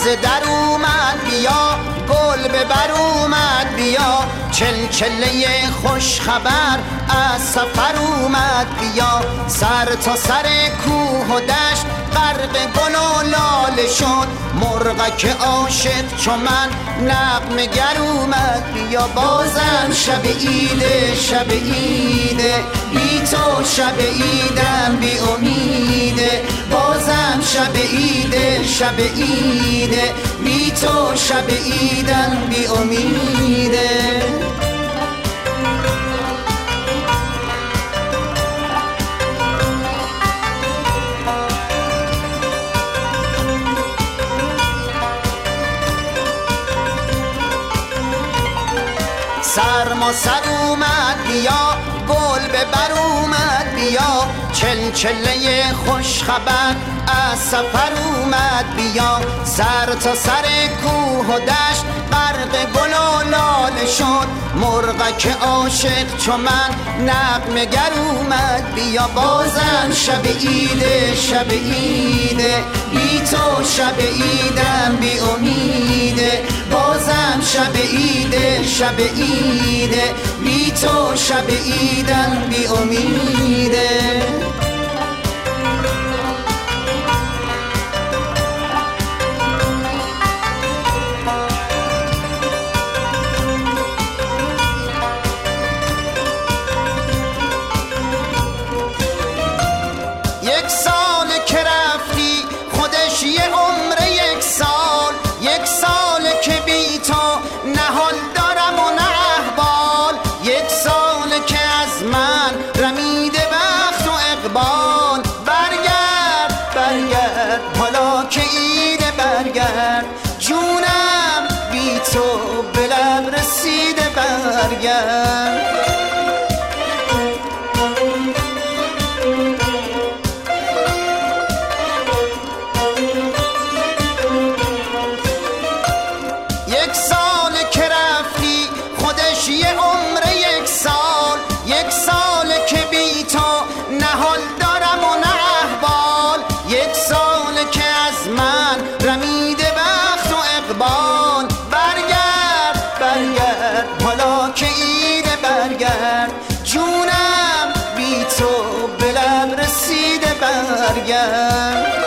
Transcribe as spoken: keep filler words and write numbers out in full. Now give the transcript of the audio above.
در اومد بیا، گل ببر اومد بیا، چلچله خوش خبر از سفر اومد بیا. سر تا سر کوه و دشت غرق گل و لاله شد، مرغک عاشق چو من نغمه گر اومد بیا. بازم شب عیده شب عیده، بی تو شب عیدم بی امیده. بازم شب عیده شب عیده، بی تو شب عیدم بی امیده. سرما سر اومد بیا، گل ببر اومد بیا، چلچله خوش خبر از سفر اومد بیا. سر تا سر کوه و دشت غرق گل و لاله شد، مرغک عاشق چو من نغمه گر اومد بیا. بازم شب عیده شب عیده، بی تو شب عیدم بی امیده. بازم شب عیده شب عیده، بی تو شب عیدم بی امیده. یک سال که رفتی خودش یه عمر، یک سال یک سال که بی تو نه حال دارم و نه احوال. یک سال که از من رمیده بخت و اقبال. برگرد برگرد حالا که عیده، برگرد جونم بی تو به لب رسیده، برگرد. یک سال که رفتی خودش یه عمر، یک سال یک سال که بی تو نه حال دارم و نه احوال. یک سال که از من رمیده بخت و اقبال. برگرد برگرد حالا که عیده، برگرد جونم بی تو به لب رسیده، برگرد.